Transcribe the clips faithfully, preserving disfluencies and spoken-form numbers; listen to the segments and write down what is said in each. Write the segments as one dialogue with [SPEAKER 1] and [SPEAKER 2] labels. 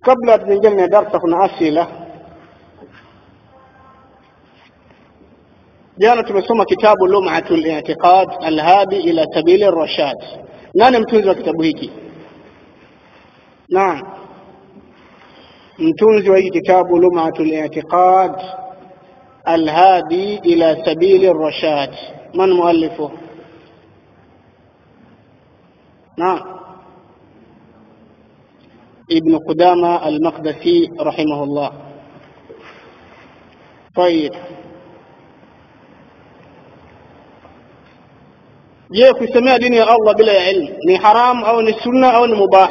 [SPEAKER 1] قبل أن نجلنا درس كنا أسئلة. جانا tumesoma kitabu Lum'atul I'tiqad al-Hadi ila Sabil ar-Rashad. Nani mtunzi wa kitabu hiki? Naam. Mtunzi wa hiki kitabu Lum'atul I'tiqad al-Hadi ila Sabil ar-Rashad. Man muallifu? Naam. Ibn Qudama al-Maqdisi rahimahullah. طيب. Je, kusemea dini ya Allah bila ya ilmu ni haram au ni sunna au ni mubah?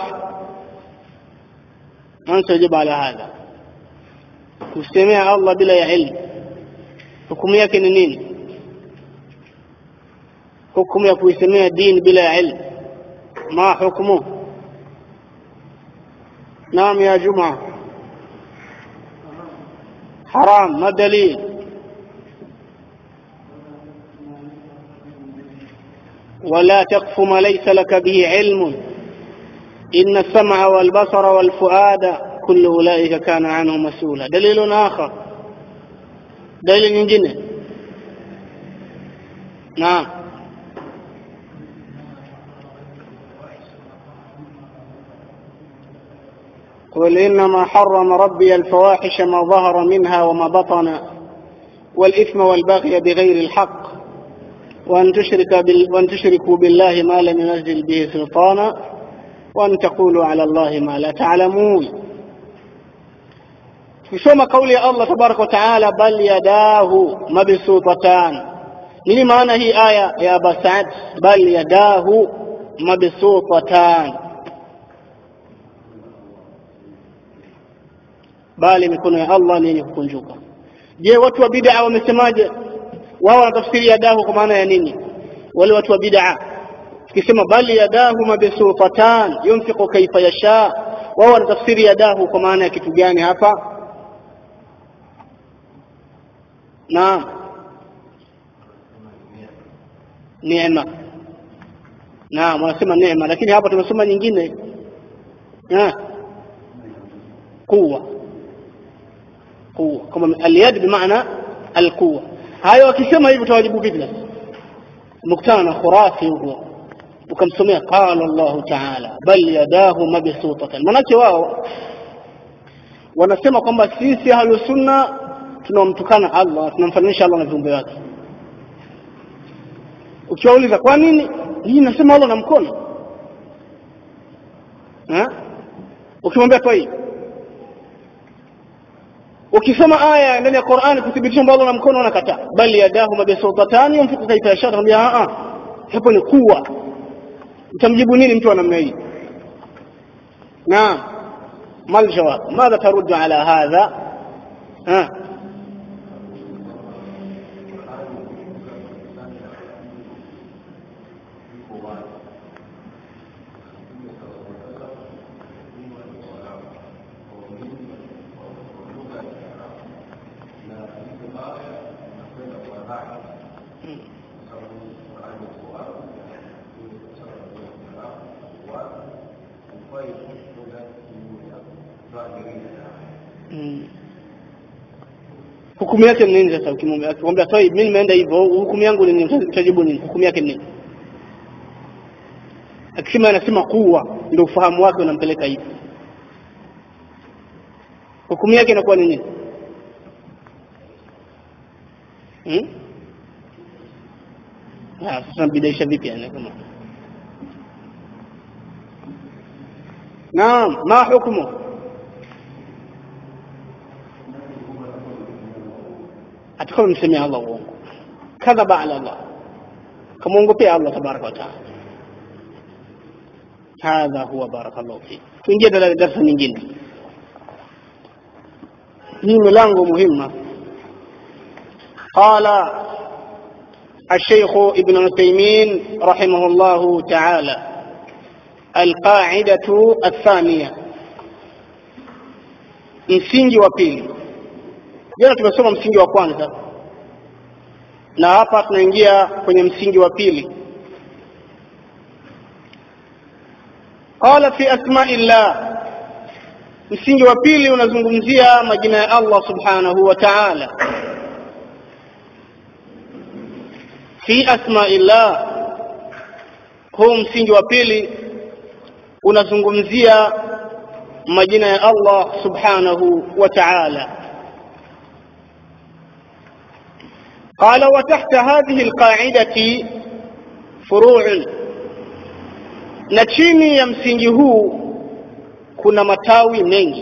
[SPEAKER 1] Ansajibu ala hada. Kusemea Allah bila ya ilmu hukumu yake ni nini? Hukumu ya kusemea dini bila ya ilmu ma hukumu? Naam ya Juma. Haram, ma dalil? ولا تقف ما ليس لك به علم إن السمع والبصر والفؤاد كل أولئك كان عنه مسؤولا. دليل آخر، دليل ينجنه. نعم. قل إنما حرم ربي الفواحش ما ظهر منها وما بطن والإثم والبغي بغير الحق وأن تشرك بال... وأن تشركوا بالله ما لم ينزل به سلطانا وأن تقولوا على الله ما لا تعلمون. kusoma kauli ya Allah tabarak wa taala bal yadahu mabsutatan. Nini maana hii aya ya Aba Saad bal yadahu mabsutatan? Bali mikono ya Allah ni yenye kukunjuka. Je, watu wa bid'a wamesemaje? Wao wanatafsiri yadahu kwa maana ya nini? Wale watu wa bid'a kisema bali yadahu mabsutatan yunfiqu kayfa yasha, wao wanatafsiri yadahu kwa maana ya kitu gani hapa? Naam, neema. Naam, wanasema neema, lakini hapa tumesoma nyingine. Ah, quwwa. Quwwa kama al-yad bi maana al-quwwa. Hayo wakisema hivyo tawajibu vipi? Mkutana na khurafi huko ukamsomea qala Allah ta'ala bal yadahu mabsutatan, manake wao wanasema kwamba sisi ahlus sunna tunamtukana Allah, tunamfananisha Allah na viumbe wake. Ukiwauliza kwa nini hii nasema Allah na mkono, eh, ukimwambia toi, ukisema aya ndani ya Qur'an kuthibitisha kwamba Allah na mkono unakataa, bali yadahu mabsutatan yunfiqu kayfa yasha, anambia a a hapo ni kuwa. Utamjibu nini mtu wa namna hii? Naam, mal jawab, madha taruddu ala hadha? ha hukumu yake ni nini sasa? Ukimwambia akwambia toi mimi nimeenda hivyo, hukumu yangu ni nini? Utajibu nini? Hukumu yake ni nini? Akisema anasema kuwa ndio ufahamu wake unampeleka hivi, hukumu yake inakuwa ni nini? Hmm? Ah, sasa bidaisha vipi yani kama? Naam, ma hukumu? Atakuwa msemea Allah uongo, kadhaba ala Allah, kamuongopea Allah tabaraka wa taala. Hadha huwa barakallahu fi. Tuingie ndani ya darasa nyingine. Hii milango muhimu. Qala الشيخ ابن عثيمين رحمه الله تعالى القاعدة الثانية، msingi wa pili. Jana tumesoma msingi wa kwanza na hapa tunaingia kwenye msingi wa pili. Qala fi asma'illah msingi wa pili unazungumzia majina ya Allah subhanahu wa ta'ala fi asma'illah. Huu msingi wa pili unazungumzia majina ya Allah subhanahu wa ta'ala. قال وتحت هذه القاعدة فروع. na chini ya msingi huu kuna matawi mengi.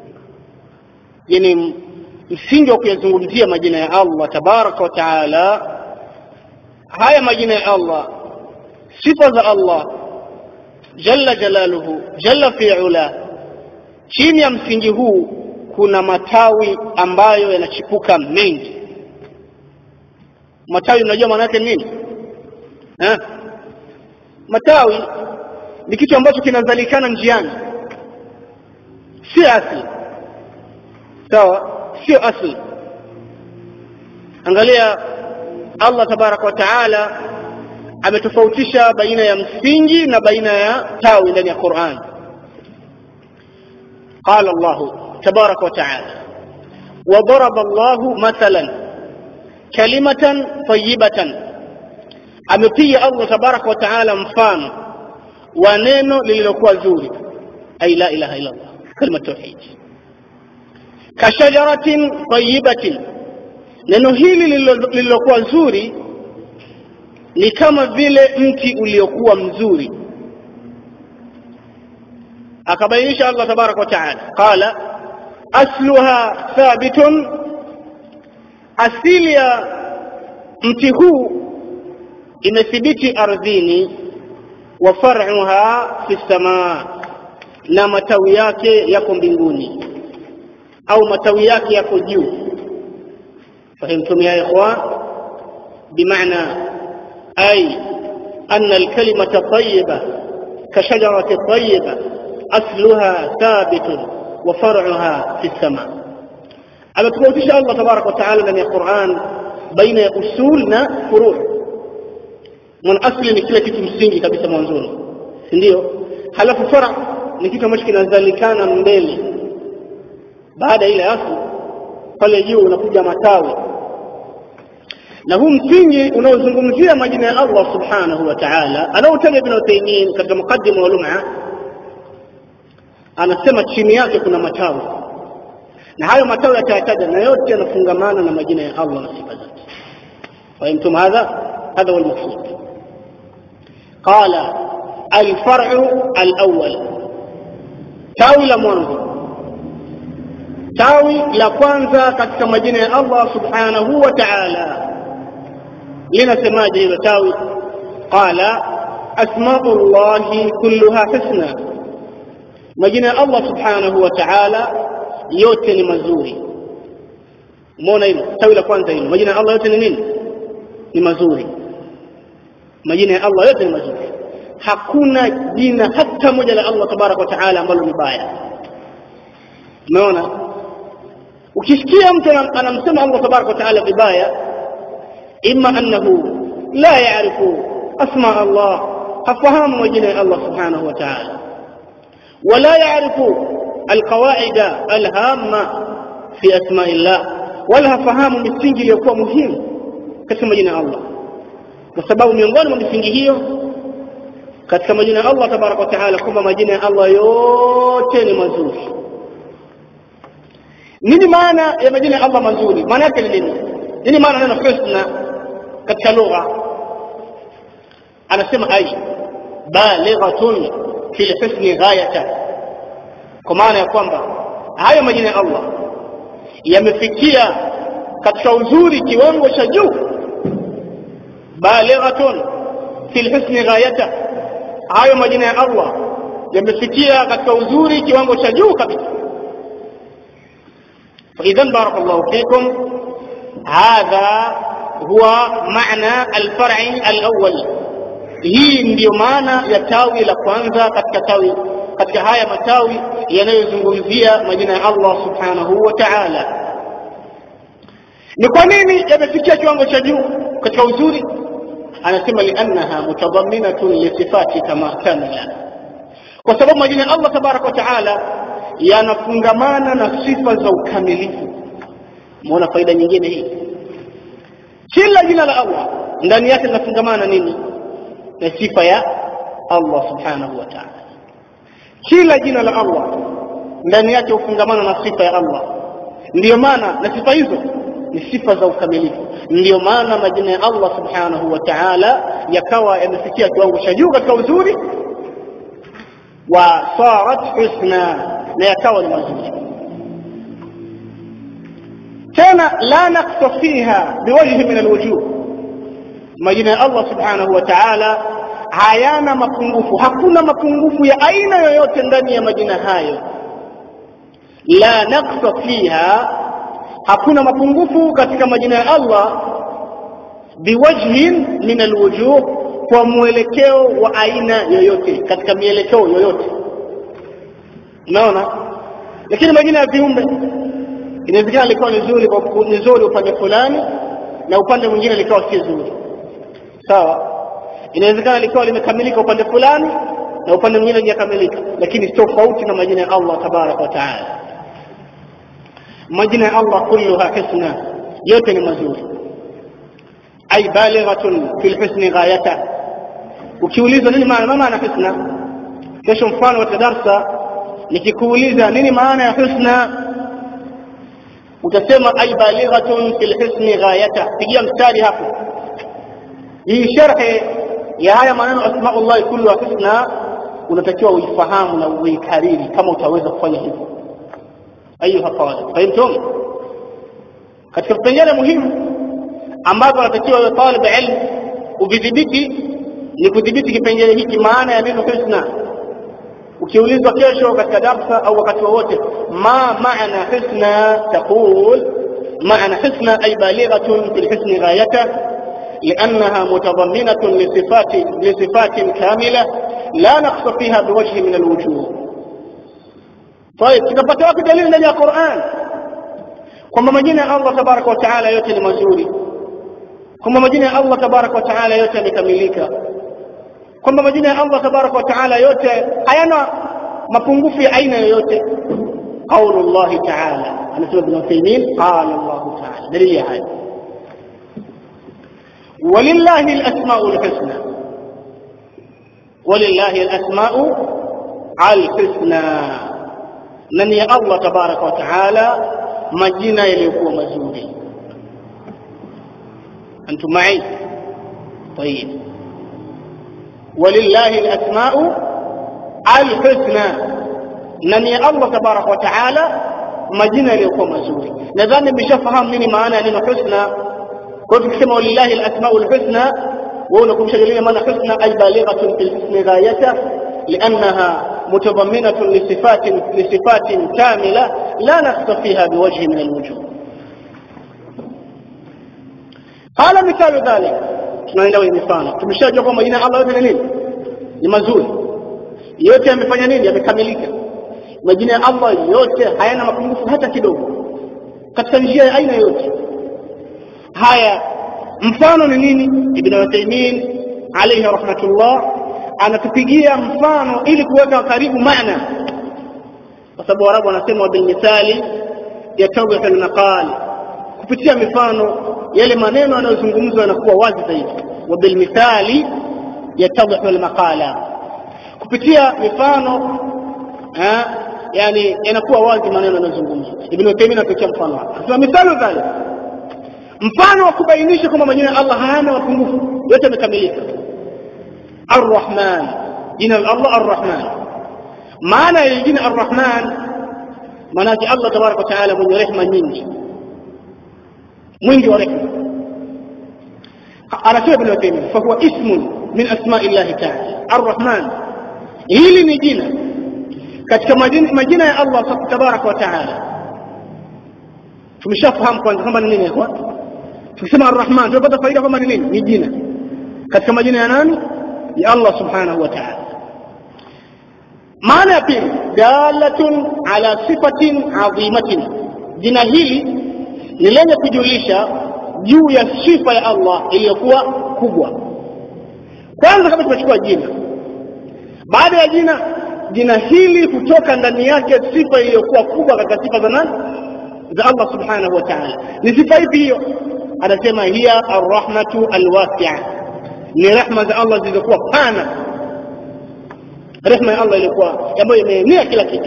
[SPEAKER 1] Yani msingi wa kuyazungumzia majina ya Allah tabaraka wa taala, haya majina ya Allah, sifa za Allah jalla jalaluhu jalla fi'ala, chini ya msingi huu kuna matawi ambayo yanachipuka mengi. Matawi unajua maana yake nini? Eh? Matawi ni kitu ambacho kinazalikana njiani, si asili. Sawa, sio asili. Angalia Allah tabaraka wa taala ametofautisha baina ya msingi na baina ya tawi ndani ya Qur'an. قال الله تبارك وتعالى وضرب الله مثلا كلمة طيبة. amepiga Allah tabaraka wa taala mfano wa neno lililokuwa zuri, ay la ilaha illa Allah, kalima tauhid. Kashajaratin tayyibatin, neno hili lililokuwa zuri ni kama vile mti uliokuwa mzuri. Akabainisha Allah tabaraka wa taala, qala asluha thabitun, asili ya mti huu imethibiti ardhini, wa far'uha fi samaa, na matawi yake yako mbinguni, au matawi yake yako juu. Fahimtum ya ikhwan? bimaana ay anna al-kalimata tayyiba kashajarati tayyiba asluha thabitun wa far'uha fi samaa. ametofautisha Allah tabaraka wa taala ndani ya Qur'an baina ya usul na furu'. Mun asli ni kile kitu msingi kabisa mwanzoni, ndio. Halafu fara' ni kitu ambacho kinazalikana mbele, baada ile asli pale juu unakuja matawi. Na huu msingi unaozungumzia majina ya Allah subhanahu wa ta'ala anaotaja Ibn Uthaymeen katika mukaddima wa lum'a, anasema chini yake kuna matawi, na hayo matawi yatataja na yote yanafungamana na majina ya Allah na sifa zake. Fahimtum hadha? هذا هو المقصود. قال الفرع الأول، tawi la mwanzo, tawi la kwanza katika majina ya Allah subhanahu wa ta'ala linasemaje hilo tawi? Qala asma'ullahi kulluha husna, majina ya Allah subhanahu wa ta'ala yote ni mazuri. Umeona hilo tawi la kwanza hilo, majina ya Allah yote ni nini? Ni mazuri. Majina ya Allah yote ni mazuri, hakuna jina hata moja la Allah tabaraka wa taala ambalo ni baya. Umeona? Ukisikia mtu anamsema Allah tabaraka wa taala vibaya, imma annahu la ya'rifu asma Allah, hafahamu majina ya Allah subhanahu wa ta'ala, wala ya'rifu alqawaida alhamma fi asma'illah, wala hafahamu misingi iliyokuwa muhimu katika majina ya Allah. Kwa sababu miongoni mwa misingi hiyo katika majina ya Allah tabaraka wa taala kwamba majina ya Allah yote ni mazuri. Nini maana ya majina ya Allah mazuri? Maana yake ni nini? Nini maana neno husna katika lugha? Anasema ay balighatun fi husni ghayata, kwa maana ya kwamba hayo majina ya Allah yamefikia katika uzuri kiwango cha juu. Balighatun fi husni ghayata, hayo majina ya Allah yamefikia katika uzuri kiwango cha juu kabisa. فإذا بارك الله فيكم هذا هو معنى الفرع الأول. hii ndio maana ya tawi la kwanza katika tawi katika haya matawi yanayozungumzia majina ya Allah subhanahu wa ta'ala. Ni kwa nini yamefikia kiwango cha juu katika uzuri? Anasema li'annaha mutadamminatun li sifati kama kamila, kwa sababu majina ya Allah tabaraka wa ta'ala yanafungamana na sifa za ukamilifu. Muona faida nyingine hii? Kila jina la Allah ndani yake linafungamana nini? Na sifa ya Allah subhanahu wa ta'ala. Kila jina la Allah ndani yake hufungamana na sifa ya Allah. Ndiyo maana na sifa hizo ni sifa za ukamilifu. Ndiyo maana majina ya Allah subhanahu wa ta'ala yakawa yamefikia kiwango cha juu katika uzuri, wa sarat husna, na yakawa ni mazuri. Tena la naqsa fiha biwajhi min alwujuh. Majina ya Allah subhanahu wa ta'ala hayana mapungufu, hakuna mapungufu ya aina yoyote ndani ya majina hayo. La naqsa fiha, hakuna mapungufu katika majina ya Allah biwajhin min alwujuh, kwa mwelekeo wa aina yoyote, katika mielekeo yoyote. Unaona? Lakini majina ya viumbe inawezekana likawa nzuri kwa nzuri upande fulani na upande mwingine likawa si nzuri. Sawa? Inawezekana likawa limekamilika upande fulani na upande mwingine hajakamilika, lakini tofauti na majina ya Allah tabarak wa taala. Majina ya Allah kulluha husna, yote ni mazuri. Ay balighatun fil husni ghayata. Ukiuliza nini maana maana husna, kesho mfano wa darasa nikikuuliza nini maana ya husna, utasema ay balighatun fil husni ghayata. Pigia mstari hapo. Hii sharhi ya haya maneno asmaullah kulluha husna unatakiwa uifahamu na uikariri kama utaweza kufanya hivyo. Ayuha talib, fahimtum? Katika vipengele muhimu ambavyo unatakiwa wewe talib ilmu udhibiti ni kudhibiti kipengele hiki, maana ya neno husna. Ukiulizwa kesho katika darasa au wakati wowote ma maana husna, taqul maana husna ay balighatun fil husni ghayata, لأنها متضمنة لصفات لصفات كاملة لا نقص فيها بوجه من الوجوه. طيب tukapata wapi dalili ndani ya Qur'an kwamba majina ya Allah tabaraka wa taala yote ni mazuri, kwamba majina ya Allah tabaraka wa taala yote yamekamilika, kwamba majina ya Allah tabaraka wa taala yote hayana mapungufu ya aina yoyote? Qaulullah ta'ala, anasema Ibn Uthaymeen, qala Allah ta'ala, dalili haya. ولله الأسماء الحسنى، ولله الأسماء الحسنى، من يا الله تبارك وتعالى مجينا يليكوا مزوري. أنتم معي؟ طيب. ولله الأسماء الحسنى، من يا الله تبارك وتعالى مجينا يليكوا مزوري. نذاني بشفهم مني معنى أنه حسنى. كنت كما ولله الأسماء الحسنى، وأنكم شغلين معنى حسنى أي بالغة في الحسن غايته، لأنها متضمنة لصفات لصفات كاملة لا نقص فيها بوجه من الوجوه. قال مثال ذلك، tunaenda mifano. Tumeshajua kwamba jina Allah yote ni nini? Ni mazuri. Yote yamefanya nini? Yamekamilika. Majina ya Allah yote hayana mapungufu hata kidogo katika njia ya aina yote. Haya, mfano ni nini? Ibn Uthaymeen alayhi rahmatullah anatupigia mfano ili kuweka karibu maana, kwa sababu Waarabu wanasema bil mithali yatawih al maqal. Kupitia mifano yale maneno yanayozungumzwa yanakuwa wazi zaidi. Wa bil mithali yatawih al maqala, kupitia mifano eh yani yanakuwa wazi maneno yanayozungumzwa. Ibn Uthaymeen anatoa mfano hapa, anasema mithalo dhalik, mfano wa kubainisha kwamba majina ya Allah hayana mapungufu, yote yamekamilika. Ar-Rahman, jina la Allah Ar-Rahman. Maana ya jina Ar-Rahman, maana yake Allah tabaraka wa taala mwenye rehema nyingi, mwingi wa rehema. Anasema Ibn Uthaymeen, fa huwa ismun min asma'i Allah ta'ala. Ar-Rahman hili ni jina katika majina ya Allah tabaraka wa taala. Tumeshafahamu kwanza kwamba ni nini kwa tukisema Ar-Rahman tunapata faida kwamba ni nini? Ni jina katika majina ya nani? Ya Allah subhanahu wa ta'ala. Maana ya pili, dalatun ala sifatin adhimatin, jina hili ni lenye kujulisha juu ya sifa ya Allah iliyokuwa kubwa. Kwanza kabla tunachukua jina, baada ya jina jina hili kutoka ndani yake sifa iliyokuwa kubwa katika sifa za nani? Za Allah subhanahu wa ta'ala. Ni sifa ipi hiyo? Anasema hiya ar-rahmatu al-wasi'a, ni rehma za Allah zilizokuwa pana. Rehma ya Allah ilikuwa ambayo imeenea kila kitu.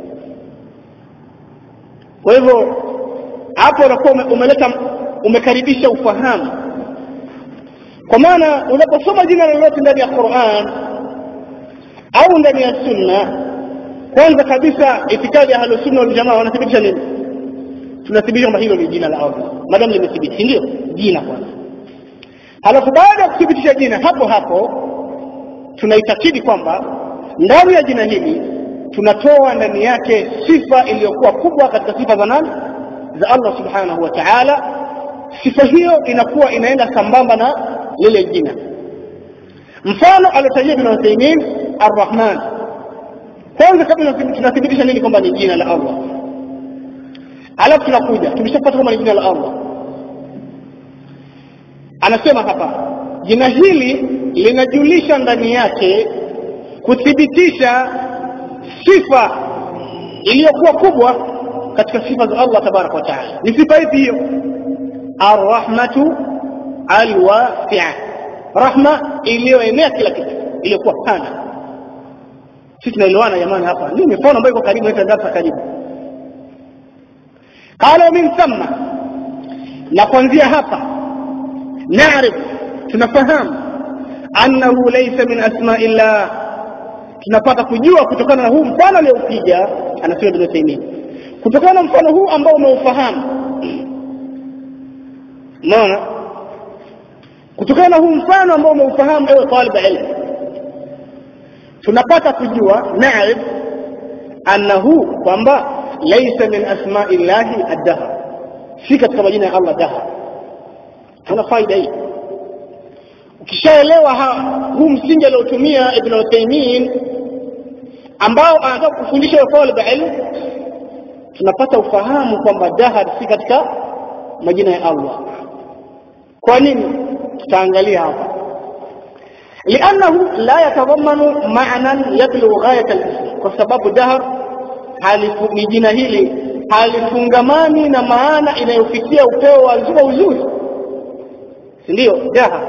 [SPEAKER 1] Kwa hivyo hapo unakuwa umeleta umekaribisha ufahamu, kwa maana unaposoma jina lolote ndani ya Qur'an au ndani ya Sunna, kwanza kabisa itikadi ya Ahlus Sunna wal Jamaa wanathibitisha nini? Tunathibitisha kwamba hilo ni jina la Allah, madam limethibiti, ndio jina kwanza. Halafu baada ya kuthibitisha jina, hapo hapo tunaitakidi kwamba ndani ya jina hili tunatoa ndani yake sifa iliyokuwa kubwa katika sifa za nani? Za Allah subhanahu wa ta'ala. Sifa hiyo inakuwa inaenda sambamba na lile jina. Mfano alotajia Ibn Uthaymeen Ar-Rahman, kwanza kabla tunathibitisha nini kwamba ni jina la Allah. Alafu tunakuja tumeshapata kama ni jina la Allah. Anasema hapa jina hili linajulisha ndani yake kuthibitisha sifa iliyokuwa kubwa katika sifa za Allah tabaraka wa taala. Ni sifa ipi hiyo? Ar-rahmatu al-wasi'a, rahma iliyoenea kila kitu, iliyokuwa pana. Sisi tunaelewana jamani hapa? Ni mfano ambao iko karibu na darasa karibu. Qala min thumma, na kuanzia hapa naarif, tunafahamu annahu laysa min asma'illah, tunapata kujua kutokana na huu mfano aliopiga anasema Ibn Taymiyyah, kutokana na mfano huu ambao umeufahamu. Naona kutokana na huu mfano ambao umeufahamu ewe talib ilm, tunapata kujua naarif annahu kwamba laysa min asma'illahi ad-dahr, si katika majina ya Allah dahr. Tuna faida hii. Ukishaelewa huu msingi aliotumia Ibn Uthaymeen ambao anataka kufundisha talib ilm, tunapata ufahamu kwamba dahr si katika majina ya Allah. Kwa nini? Tutaangalia hapa. Li'annahu la yatadhammanu ma'nan yablughu ghayat al-ism, kwa sababu dahr halifu ni jina hili halifungamani na maana inayofikia upeo wa zuba uzuri, ndio dahr.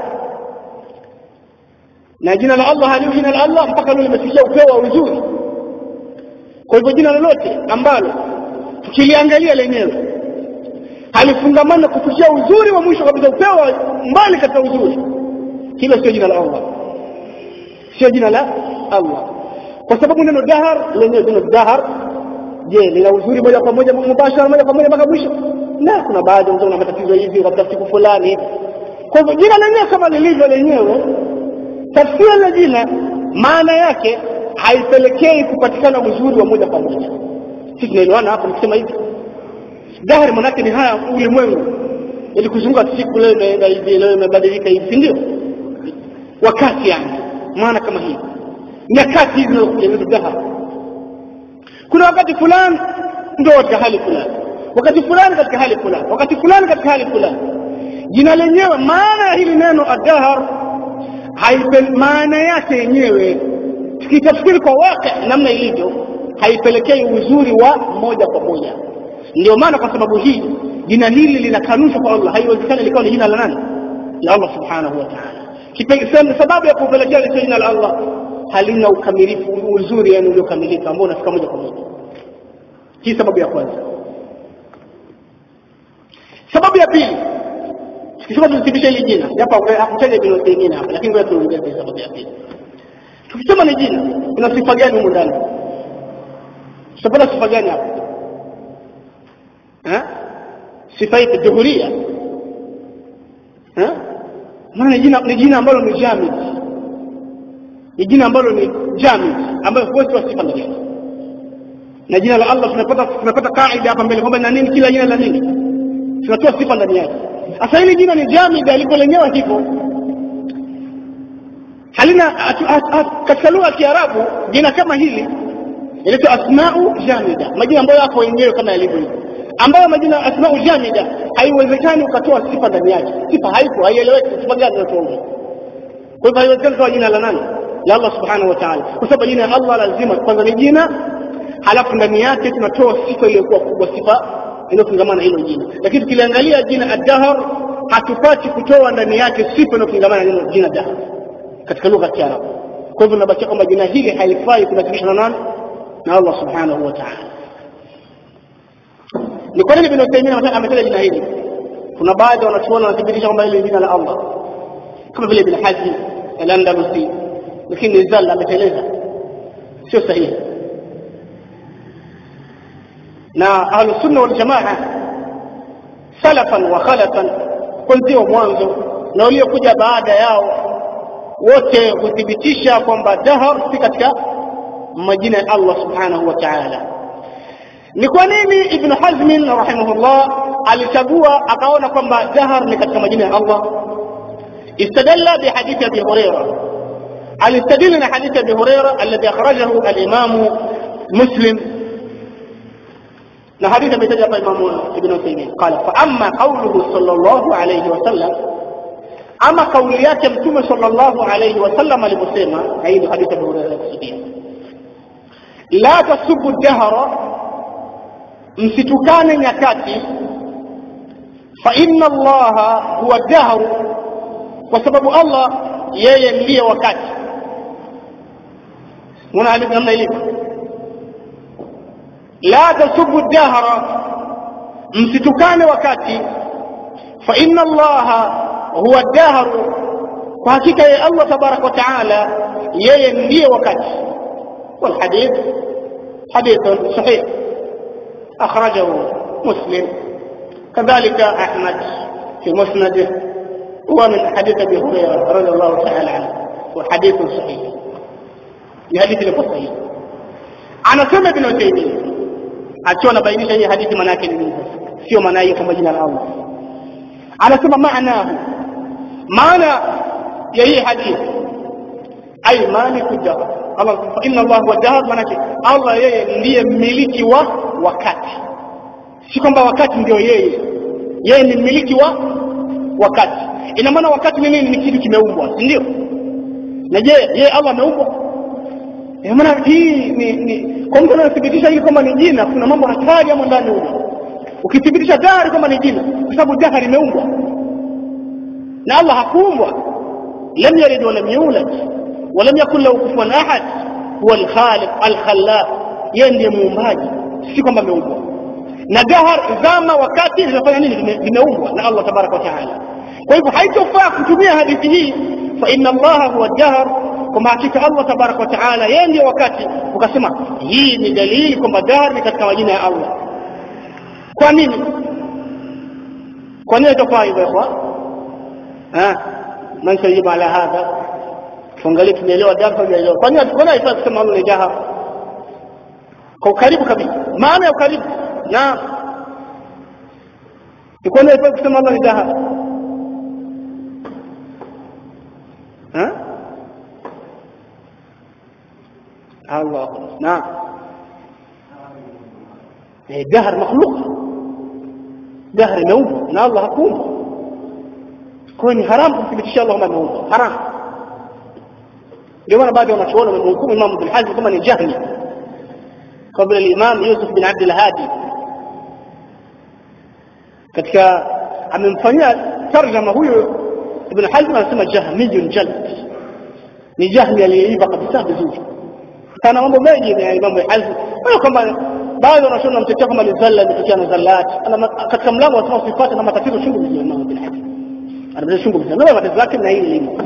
[SPEAKER 1] Na jina la Allah halifu jina la Allah mpaka lile limefikia upeo wa uzuri. Kwa hivyo jina lolote ambalo tukiliangalia lenyewe halifungamana kufikia uzuri wa mwisho kabisa, upeo wa mbali katika uzuri, hilo sio jina la Allah, sio jina la Allah. Kwa sababu neno dahr lenyewe, neno dahr, je, lina uzuri moja kwa moja mubashara moja kwa moja mpaka mwisho? Na kuna baadhi ndio na matatizo hivi katika siku fulani. Kwa hivyo jina lenyewe kama lilivyo lenyewe, tafsiri la jina maana yake haipelekei kupatikana uzuri wa moja kwa moja. Sisi tunaelewana hapo nikisema hivi. Dahr maana yake ni haya ulimwengu, ili kuzunguka siku leo imeenda hivi, leo imebadilika hivi, ndio wakati. Yani maana kama hii nyakati hizo ndio dahr. Kuna wakati fulani ndio katika hali fulani, wakati fulani katika hali fulani, wakati fulani katika hali fulani. Jina lenyewe maana ya hili neno ad-dahr haipel maana yake yenyewe tukitafsiri kwa wakati namna ilivyo haipelekei uzuri wa moja kwa moja. Ndio maana kwa sababu hii jina hili linakanushwa kwa Allah, haiwezekani likawa ni jina la nani? La Allah subhanahu wa ta'ala. Kipengele sababu ya kupelekea ile jina la Allah halina ukamilifu, uzuri yani uliokamilika ambao unafika moja kwa moja. Hii sababu ya kwanza. Sababu ya pili, tukisema tuthibitisha ile jina hapa hakutaja Ibn Uthaymeen hapa, lakini ngoja tuongeze sababu ya pili. Tukisema ni jina, kuna sifa gani huko ndani? Tutapata sifa gani hapa? Eh? Sifa hii dhuhuria. Eh? Maana jina ni jina ambalo ni jamid. Ni jina ambalo ni jamid ambayo huwezi kusifa ndani yake. Na jina la Allah tunapata tunapata kaida hapa mbele kwamba na nini kila jina la nini? Tunatoa sifa ndani yake. Sasa hili jina ni jamid aliko lenyewe hivyo. Halina katika lugha ya Kiarabu jina kama hili inaitwa asma'u jamida, majina ambayo yako yenyewe kama yalivyo, ambayo majina asma'u jamida haiwezekani ukatoa sifa ndani yake. Sifa haipo, haieleweki sifa gani unatoa. Kwa hivyo haiwezekani kwa jina la nani? la Allah subhanahu wa ta'ala, kwa sababu jina la Allah lazima kwanza ni jina, halafu ndani yake tunatoa sifa iliyokuwa kubwa, sifa inofungamana hilo jina. Lakini tukiangalia jina ad-dahr hatupati kutoa ndani yake sifa inofungamana na jina dahr katika lugha ya Kiarabu. Kwa hivyo tunabakia kwamba jina hili haifai kubatilishwa na nani? Na Allah subhanahu wa ta'ala. Ni kwa nini Ibn Taymiyyah ametaja jina hili? Kuna baadhi wanachuona wanathibitisha kwamba hili jina la Allah, kama vile Ibn Hazm al-Andalusi, lakini Zalla ameteleza, sio sahihi. Na ahlus sunna wal jamaa salafan wa khalafan, kuanzia mwanzo na waliokuja baada yao, wote huthibitisha kwamba dahr si katika majina ya Allah subhanahu wa ta'ala. Ni kwa nini Ibn Hazm rahimahullah alichagua akaona kwamba dahr ni katika majina ya Allah? Istadalla bi hadith Abi Hurairah, alistadilla na hadith Abi Hurairah alladhi akhrajahu al-Imam Muslim, na hadith ametaja hapa Imam Ibn Taymiyyah. Qala fa amma qawluhu sallallahu alayhi wa sallam, ama kauli yake Mtume sallallahu alayhi wa sallam aliposema, na hii hadith Abi Hurairah kusudia, la tasubbu dahra, msitukane nyakati, fa inna Allaha huwa dahr, kwa sababu Allah yeye ndiye wakati. Muna hadithi namna ilivyo, la tasubbu dahra, msitukane wakati, fa inna Allaha huwa dahr, kwa hakika ya Allah tabarak wa taala yeye ndiye wakati. والحديث حديث صحيح أخرجه مسلم، كذلك أحمد في مسنده، ومن حديث أبي هريرة رضي الله تعالى عنه، والحديث صحيح لحديث الصحيح. أنا سمع ابن تيمية أتونا بينيش أي حديث مناكل منه سيو منايا كما جنا الله. أنا سمع معناه، معنى يهي حديث أي مالك الدهر Allah, fa inna Allah huwa dahr, manake Allah yeye ndiye mmiliki wa wakati. Si kwamba wakati ndio yeye, yeye ni mmiliki wa wakati. Ina maana wakati ni nini? Ni kitu kimeumbwa, si ndio? Na je, yeye Allah ameumbwa? Ina maana hii ni, ni kwa mtu anathibitisha hili kama ni jina, kuna mambo hatari hapo ndani huko. Ukithibitisha dahr kama ni jina, kwa sababu dahr imeumbwa na Allah hakuumbwa. Lam yalid wa lam yulad ولم يكن له كفوا احد، هو الخالق الخلاق، yeye ndiye muumbaji, si kwamba ameumbwa. Na dahr zama wakati zinafanya nini? Vimeumbwa na Allah tabaraka wa taala. Kwa hivyo haitofaa kutumia hadithi hii fa inna Allah huwa dahr, kwa hakika Allah tabaraka wa taala yeye ndiye wakati, ukasema hii ni dalili kwamba dahr ni katika majina ya Allah. Kwa nini? Kwa nini itofaa hivyo kwa? Ah, man sayyib ala hadha, tuangalie tumeelewa dahr tumeelewa. Kwa nini tunaona ifaa kusema Allah ni dahr? Kwa karibu kabisa, maana ya karibu. Na iko na ifaa kusema Allah ni dahr. Ha? Allah. Na eh, dahr makhluq, dahr maumbwa na Allah hakuumbwa. Kwa ni haram kumthibitisha Allah kama maumbwa, haram. Ndio maana baadhi wanachuona wamemhukumu Imam Ibn Hazm kama ni jahmi, kabla al-Imam Yusuf bin Abd al-Hadi, katika amemfanyia tarjama huyo Ibn Hazm anasema jahmiyun jald, ni jahmi aliyeiva kabisa vizuri. Kana mambo mengi ya Imam Ibn Hazm, kwa kwamba baadhi wanachuona mtetea kama alizalla mtetea na zallat, ana katika mlango wa sifati na matatizo chungu ya Imam Ibn Hazm, anabeza chungu sana na matatizo yake na hili elimu.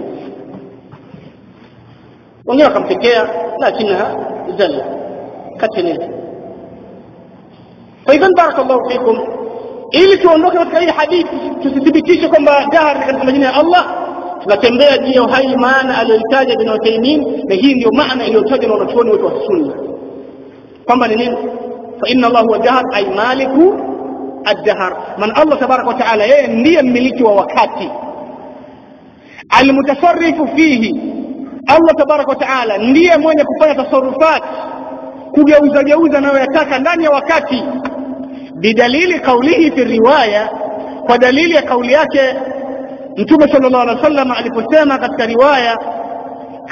[SPEAKER 1] Wengine wakamtekea lakini zalla kateneza. Kwa hivyo barakallahu fikum, ili tuondoke katika hii hadithi tusithibitishe kwamba dahr ni katika majina ya Allah, tunatembea juu ya hai maana aliyotaja Ibn Taymiyyah, na hii ndio maana iliyotajwa na wanachuoni wote wa sunna kwamba ni nini? Fa inna Allah huwa dahr ay maliku ad-dahr, man Allah tabaraka wa taala yeye ndiye mmiliki wa wakati, almutasarrifu fihi, Allah tabaraka wa taala ndiye mwenye kufanya tasarrufat, kugeuza geuza anayoyataka ndani ya wakati. Bidalili kaulihi fi riwaya, kwa dalili ya kauli yake Mtume sallallahu alaihi wasallam aliposema katika riwaya,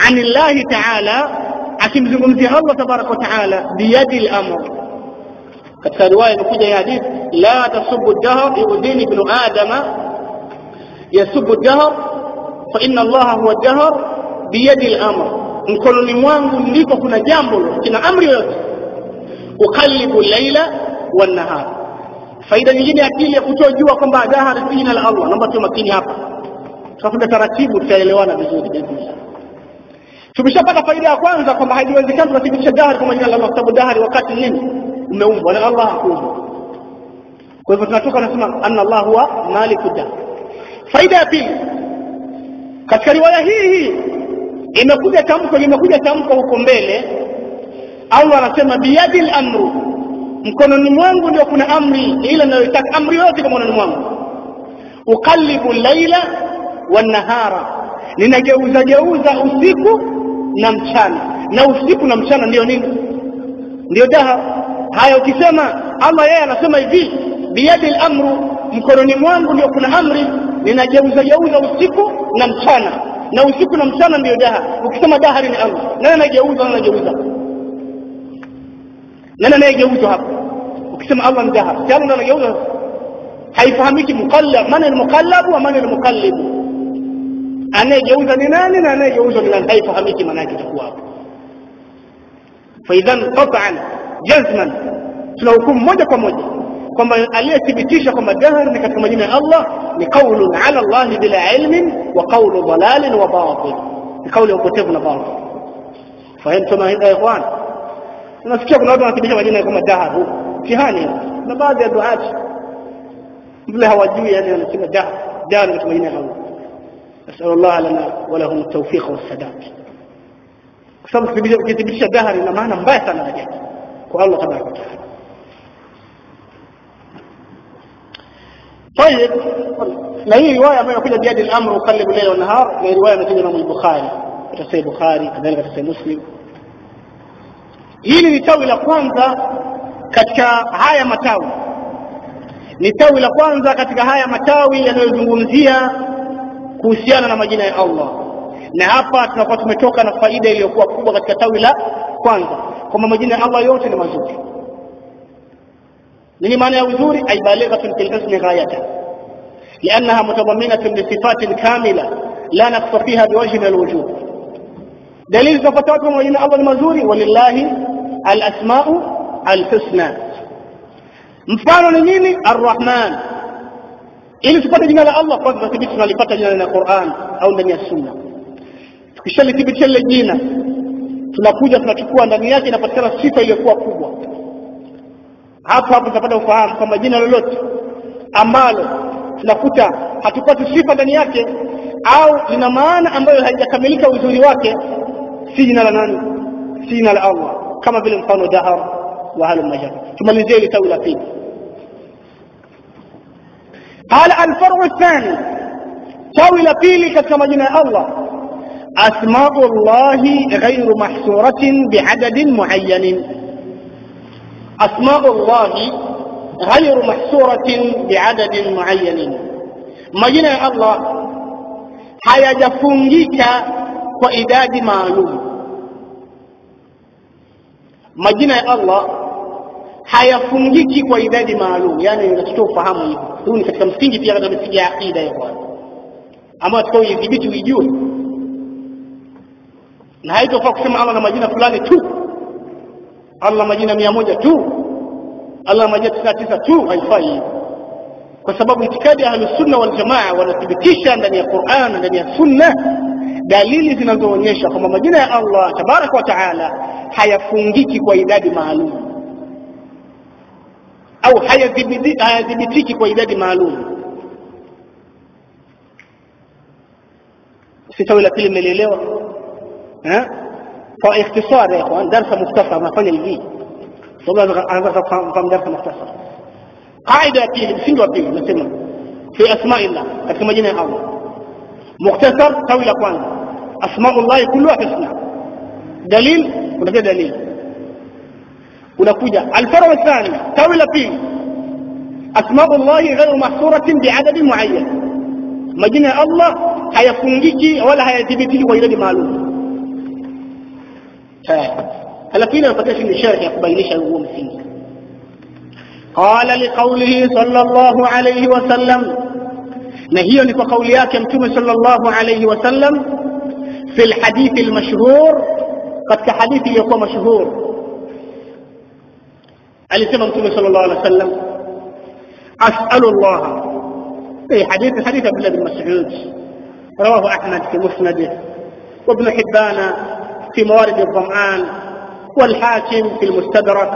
[SPEAKER 1] anillahi ta'ala, akimzungumzia Allah tabaraka wa ta'ala biyadi al-amr. Katika riwaya imekuja ya hadith, la tasubbu ad-dahr yu'dini ibn adama yasubbu ad-dahr fa inna Allah huwa ad-dahr biyadi al-amr. Mkononi mwangu ndiko kuna jambo, kuna amri yote. Uqallibu al-layla wan-nahar. Faida nyingine ya pili ya kutojua kwamba dahar si jina la Allah, naomba tuwe makini hapa. Tutakwenda taratibu, tutaelewana vizuri bismillah. Tumeshapata faida ya kwanza kwamba haiwezekani kuthibitisha dahar kama jina la Allah, sababu dahar wakati nini umeumbwa na Allah hakuumbwa. Kwa hivyo tunatoka nasema anna Allah huwa maliku dahr. Faida ya pili, katika riwaya hii hii imekuja tamko limekuja tamko huko mbele, Allah anasema biyadil amru, mkononi mwangu ndio kuna amri ile ninayotaka, amri yote kwa mkononi mwangu. Uqallibu al-laila wan-nahara, ninageuza geuza usiku na mchana, na usiku na mchana ndio nini? Ndio dahar. Haya, ukisema Allah yeye anasema hivi biyadil amru, mkononi mwangu ndio kuna amri, ninageuza geuza usiku na mchana, na usiku na mchana ndio dahar. Ukisema dahar ni Allah, nani anageuza? Nani anageuza? Nani anayegeuza hapo? Ukisema Allah ni dahar, tayari ndio anageuza. Haifahamiki muqallab, maana ni muqallab wa maana ni muqallib. Anayegeuza ni nani na anayegeuza ni nani? Haifahamiki maana yake itakuwa hapo. Fa idhan qat'an jazman, tunahukumu moja kwa moja kwamba aliyethibitisha kwamba dahar ni katika majina ya Allah ni qaulun ala Allah bila ilmin wa qaulu dhalalin wa batil, ni kauli ya upotevu na batil. Fahamtum hapa ya ikhwan? Unasikia kuna watu wanathibitisha majina kama dahar huko mtihani, na baadhi ya duati bila hawajui, yani wanasema dahar dahar ni katika majina ya Allah. Nasallallahu lana wa lahum at-tawfiq was-sadad. Kwa sababu kuthibitisha dahar ina maana mbaya sana na jambo kwa Allah tabaraka wa taala. طيب, na hii riwaya ambayo inakuja biyadi al-amr uqallibu al-layla wan-nahar ni riwaya imekuja na Bukhari, katika Bukhari kadhalika katika Muslim. Hili ni tawi la kwanza katika haya matawi, ni tawi la kwanza katika haya matawi yanayozungumzia kuhusiana na majina ya Allah. Na hapa tunakuwa tumetoka na faida iliyokuwa kubwa katika tawi la kwanza, kwamba majina ya Allah yote ni mazuri. Nini maana ya uzuri? Ay balighatun fil husni ghayatan, li'annaha mutadamminatun li sifatin kamila la naqsa fiha biwajhin min al-wujuh. Dalili zinapata watu majina ya Allah ni mazuri, walillahi al-asma'u al-husna. Mfano ni nini? Ar-Rahman. Ili tupate jina la Allah kwanza tunathibitisha tunalipata jina la Qur'an au ndani ya Sunna. Tukishalithibitishia ile jina, tunakuja tunachukua ndani yake inapatikana sifa iliyokuwa kubwa. Hapo hapo tutapata ufahamu kwamba jina lolote ambalo tunakuta hatupati sifa ndani yake au lina maana ambayo haijakamilika uzuri wake, si jina la nani? Si jina la Allah, kama vile mfano dahar wa halu majad. Tumalizie ile tawi la pili. قال الفرع الثاني, tawi la pili katika majina ya Allah, asma'u Allahi ghayru mahsuratin bi'adadin muayyanin. asma'u Allahi ghayru mahsuratin bi'adadin muayyanin, majina ya Allah hayajafungika kwa idadi maalum. Majina ya Allah hayafungiki kwa idadi maalum, yani unatakiwa ufahamu hivi. Huu ni katika msingi pia katika msingi ya akida ya Bwana, ama tukao idhibiti ujue. Na haitofaa kusema Allah na majina fulani tu, Allah majina mia moja tu, Allah majina tisini na tisa tu, haifai. Kwa sababu itikadi ya Ahlus-Sunna wal Jamaa wanathibitisha ndani ya Qur'an na ndani ya Sunna dalili zinazoonyesha kwamba majina ya Allah tabaraka wa taala hayafungiki kwa idadi maalum au hayadhibitiki kwa idadi maalum. Sitawi la pili mmeelewa eh? Kwa ikhtisar ya ikhwan, darasa mukhtasar nafanya hivi, sababu anataka kufahamu darasa mukhtasar. Qaida ya pili, msingi wa pili nasema fi asma'illah, katika majina ya Allah. Mukhtasar, tawi la kwanza, asma'ullah kulluha husna. Dalil, unakuja dalil. Unakuja al-far'u ath-thani, tawi la pili, asma'ullah ghayru mahsuratin bi'adadin muayyan. Majina ya Allah hayafungiki wala hayadhibitiki kwa idadi maalum. فاعل الذين يفتش الشرح يقبلش هو مفيد. قال لقوله صلى الله عليه وسلم نهي لقول yake mtume صلى الله عليه وسلم في الحديث المشهور katika hadithi iliyokuwa mashuhur alisema mtume صلى الله عليه وسلم أسأل الله في حديث حديث عبد الله بن مسعود رواه أحمد في مسنده وابن حبان في موارد الظمآن والحاكم في المستدرك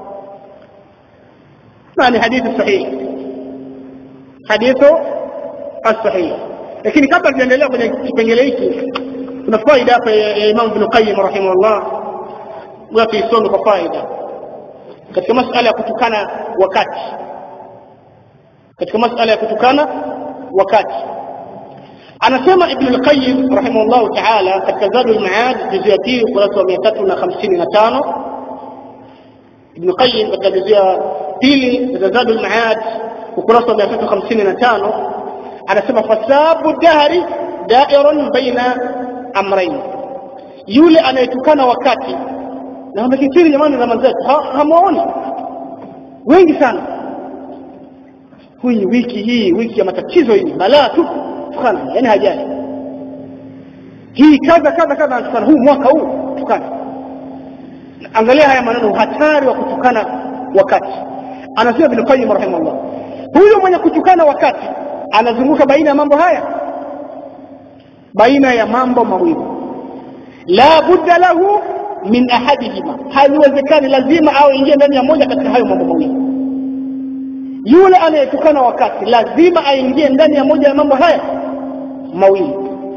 [SPEAKER 1] يعني حديث صحيح حديثه الصحيح. لكن kabla tuendelee kwenye kipengele hiki kuna faida hapa ya Imam Ibn Qayyim rahimahullah wapi isome kwa faida katika masuala ya kutukana wakati katika masuala ya kutukana wakati anasema Ibn al-Qayyim rahimahullah ta'ala katika Zadul Ma'ad juzuu ya pili ukurasa wa mia tatu na hamsini na tano Ibn Qayyim katika juzuu ya pili za Zadul Ma'ad ukurasa wa mia tatu na hamsini na tano anasema fasabu dahri da'irun baina amrayn yule anayetukana wakati na wamekithiri jamani zama zetu hamuoni wengi sana hii wiki hii wiki ya matatizo hii balaa tu tukana yani hajali hii kaza kaza kaza tukana huu mwaka huu tukana. Angalia haya maneno hatari wa kutukana wakati. Anasema Ibn Qayyim rahimahullah huyo mwenye kutukana wakati anazunguka baina ya mambo haya baina ya mambo mawili la budda lahu min ahadihima haiwezekani lazima au ingie ndani ya moja katika hayo mambo mawili. Yule anayetukana wakati lazima aingie ndani ya moja ya mambo haya mawili.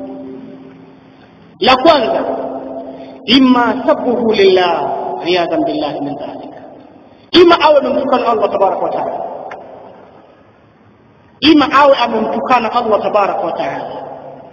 [SPEAKER 1] La kwanza imma sabbuhu lillah iyadhan billahi min dhalik ima awe amemtukana Allah tabarak wa taala ima awe amemtukana Allah tabarak wa taala.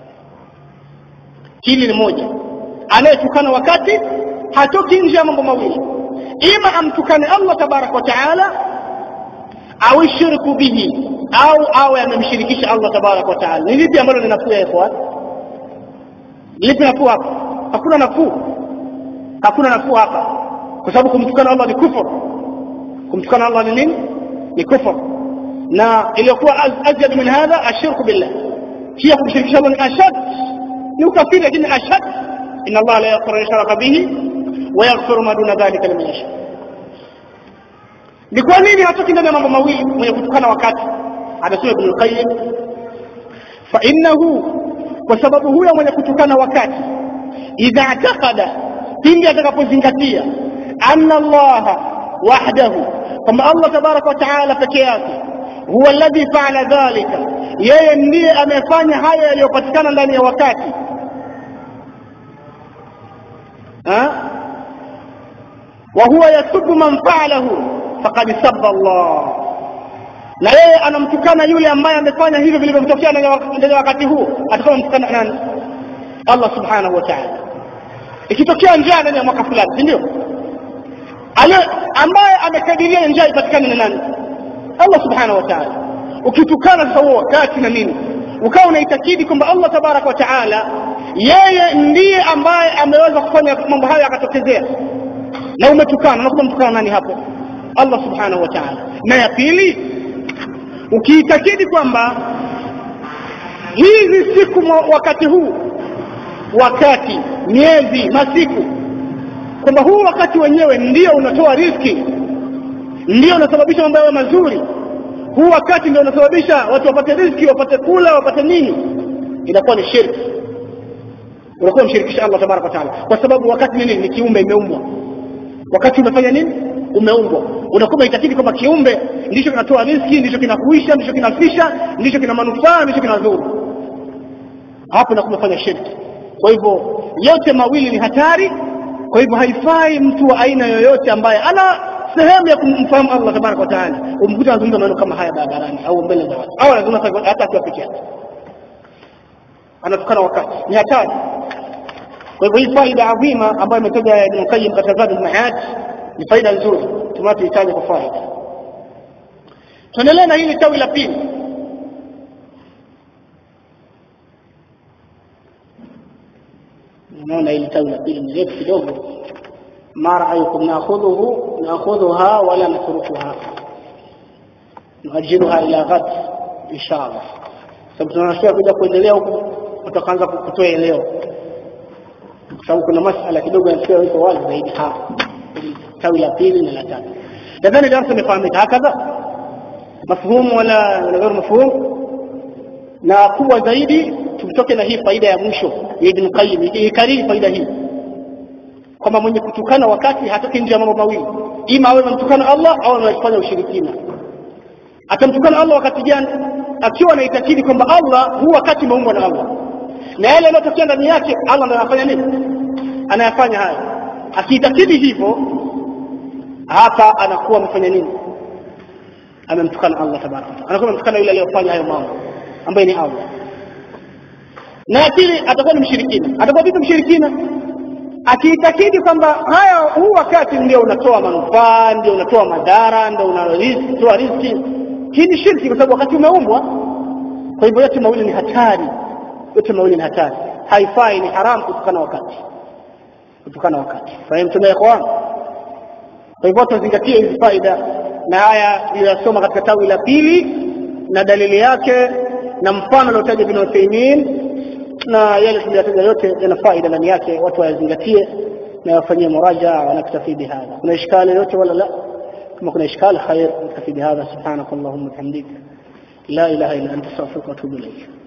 [SPEAKER 1] Hili ni moja. Anayetukana wakati hatoki nje ya mambo mawili ima amtukane Allah tabarak wa taala au shirku bihi au awe amemshirikisha Allah tabarak wa taala. Ni lipi ambalo linafua ya ikhwan? Lipi nafuu hapa? Hakuna nafuu. Hakuna nafuu hapa. Kwa sababu kumtukana Allah ni kufuru. Kumtukana Allah ni nini? Ni kufuru. Na iliyokuwa ajad min hadha ashirku billah. Hiya kumshirikisha Allah ni ashad. Ni ukafiri lakini ashad. Inna Allah la yaghfiru an yushraka bihi wa yaghfiru ma duna dhalika liman yasha. Ni kwa nini hatoki ndani ya mambo mawili mwenye kutukana wakati? Anasema Ibn Qayyim fa innahu kwa sababu huyo mwenye kutukana wakati idha i'taqada pindi atakapozingatia anna Allah wahdahu kama Allah tabarak wa taala pekee yake huwa alladhi fa'ala dhalika yeye ndiye amefanya haya yaliyopatikana ndani ya wakati ha wa huwa yasubbu man fa'alahu faqad sabba Allah na yeye anamtukana yule ambaye amefanya hivyo vilivyomtokea ndani ya wakati huu atakuwa mtukana nani? Allah subhanahu wa ta'ala. Ikitokea njaa ndani ya mwaka fulani ndio ale ambaye amekadiria njaa ipatikane na nani? Allah subhanahu wa ta'ala. Ukitukana sawa wakati na nini ukawa unaitakidi kwamba Allah tabarak wa ta'ala yeye ndiye ambaye ameweza kufanya mambo hayo yakatokezea na umetukana na kumtukana nani hapo? Allah subhanahu wa ta'ala. Na ya pili ukiitakidi kwamba hizi siku wakati huu wakati miezi masiku kwamba huu wakati wenyewe ndio unatoa riziki ndio unasababisha mambo yawe mazuri huu wakati ndio unasababisha watu wapate riziki wapate kula wapate nini inakuwa ni shirki unakuwa mshirikisha Allah tabaraka wa taala kwa sababu wakati nini ni kiumbe imeumbwa wakati umefanya nini umeumbwa unakuwa itakidi kwamba kiumbe ndicho kinatoa riziki ndicho kinakuisha ndicho kinafisha ndicho kina manufaa ndicho kinadhuru hapo na kumefanya shirki. Kwa hivyo yote mawili ni hatari. Kwa hivyo haifai mtu wa aina yoyote ambaye ana sehemu ya kumfahamu Allah tabaraka wa taala umkuta anazungumza maneno kama haya barabarani au mbele za watu au anazungumza hata akiwa peke yake anatukana wakati ni hatari. Kwa hivyo hii faida adhima ambayo imetoka Ibn Qayyim katika Zadul Ma'ad ni faida nzuri tunahitaji kwa faida. Tuendelee na hili tawi la pili. Naona hili tawi la pili ni refu kidogo ما رأيكم نأخذه نأخذها ولا نتركها نؤجلها إلى غد إن شاء الله. sababu tunashia kuja kuendelea huko tutaanza kutoa leo sababu kuna masuala kidogo yanasikia iko wazi zaidi hapa tawi la pili na la tatu. nadhani darasa limefahamika hakadha mafhumu wala غير mafhumu. Na kubwa zaidi tumtoke na hii faida ya mwisho ya Ibn Qayyim ikariri faida hii kama mwenye kutukana wakati hatoki nje ya mambo mawili, ima awe mtukana Allah au anafanya ushirikina. Atamtukana Allah wakati gani? Akiwa anaitakidi kwamba Allah huwa wakati muumbwa na Allah na yale yanayotokea ndani yake Allah ndiye anafanya nini, anayafanya haya. Akiitakidi hivyo hapa anakuwa amefanya nini? Amemtukana Allah tabaraka, anakuwa amemtukana yule aliyofanya hayo mambo ambaye ni Allah. Na pili atakuwa ni mshirikina. Atakuwa vipi mshirikina? Akiitakidi kwamba haya huu wakati ndio unatoa manufaa, ndio unatoa madhara, ndio unatoa riziki. Hii ni shirki kwa sababu wakati umeumbwa. Kwa hivyo yote mawili ni hatari. Yote mawili ni hatari. Haifai, ni haram kutukana wakati. Kutukana wakati. Fahamu tuna ikhwan. Kwa hivyo tuzingatie hizi faida na haya niliyosoma katika tawi la pili na dalili yake na mfano uliotaja Ibn Uthaymeen na yale tuliyotaja yote yana faida ndani yake, watu wazingatie na wafanyie muraja na kutafi bihadha. Kuna ishkali yote wala la? Kama kuna ishkali khair, kutafi bihadha. Subhanakallahumma wa bihamdika la ilaha illa anta astaghfiruka wa atubu ilayk.